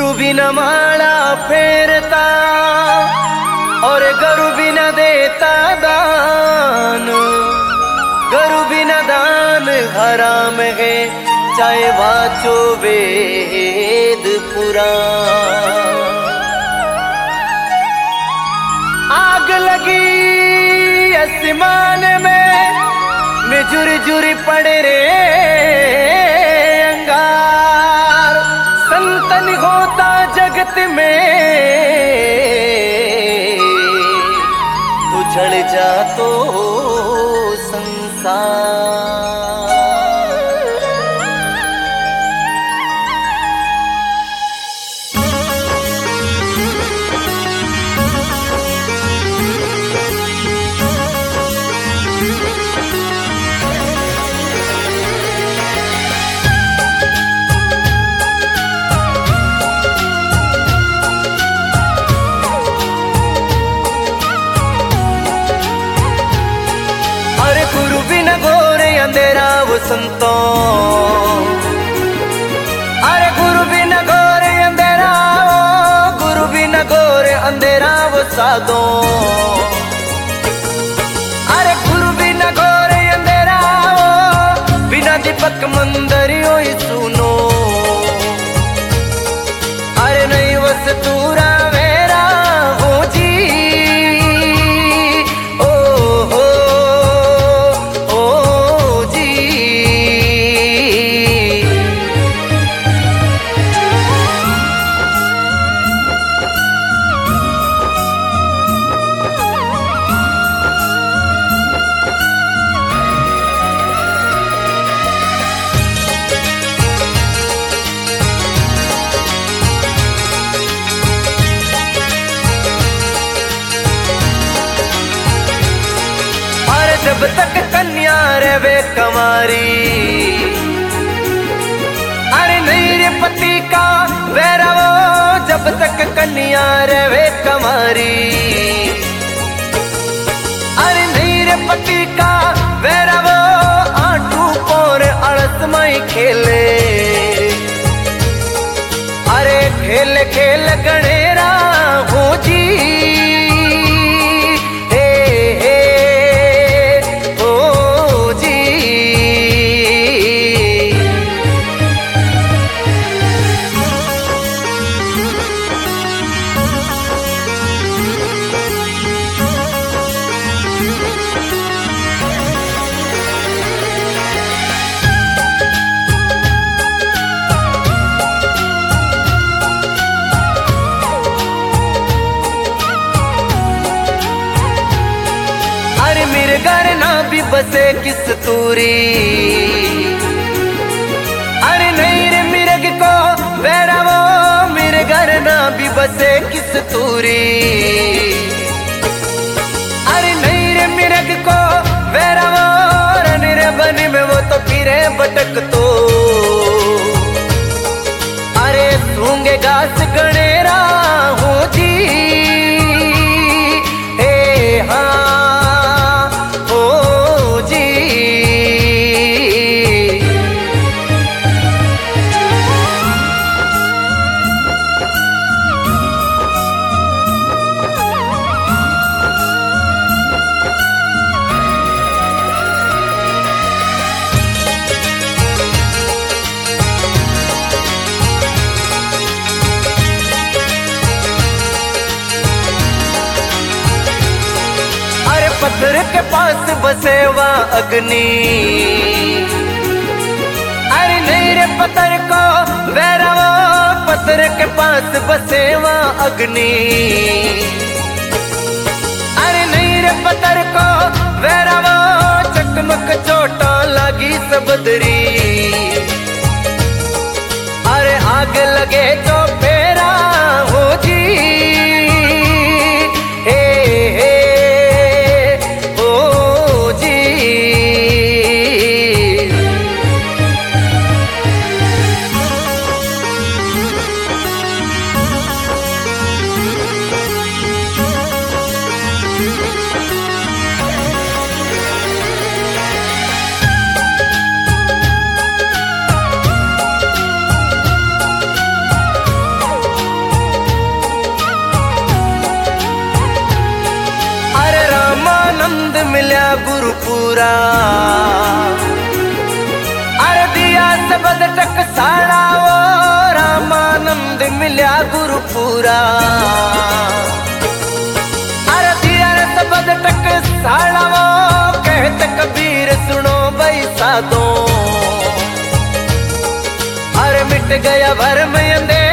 गुरु बिना माला फेरता और गुरु बिना देता दान। गुरु बिना दान हराम है, चाहे वाचो वेद पुराण। आग लगी आसमान में झुर झुर पड़े रे अंगार। संतन होता जगत में तू जल जा तो संसार। गुरु बिना घोरे अंधेरा वो संतों, अरे गुरु बिना घोरे अंधेरा, गुरु बिना घोरे अंधेरा वो साधों। अरे गुरु बिना घोरे अंधेरा, बिना दीपक मंदिरों ही सुनो। अरे नहीं वस तूरा मेरा हो जी, जब तक कन्या रहे कमारी। अरे नहीं रे पति का वैरवो, जब तक कन्या रहे कमारी। अरे नहीं रे पति का वैरवो, आटू पोर अड़स मई खेले। अरे खेल खेल गणेरा हो जी, मेरे घर ना भी बसे किस तूरी। अरे नहीं रे मिर्ग को वैरवो, मेरे घर ना भी बसे किस तूरी। अरे नहीं रे मिर्ग को वैरवो, रे बनी में वो तो फिरे भटक तो। अरे सूंगे घास गणेरा हो जी, पत्थर के पास बसे वहाँ अग्नि। अरे नहीं रे पत्थर को वैरवो, पत्थर के पास बसे वहाँ अग्नि। अरे नहीं रे पत्थर को वैरवो, चकमक चोटा लगी सबदरी। अरे आग लगे तो फेरा हो जी, रामानंद मिल्या गुरुपुरा। अरे दिया सबद टकसाला वो रामानंद मिल्या गुरुपुरा। अरे दिया सबद टकसाला वो कहत कबीर सुनो भाई साधो। अरे मिट गया भरम अंधेरा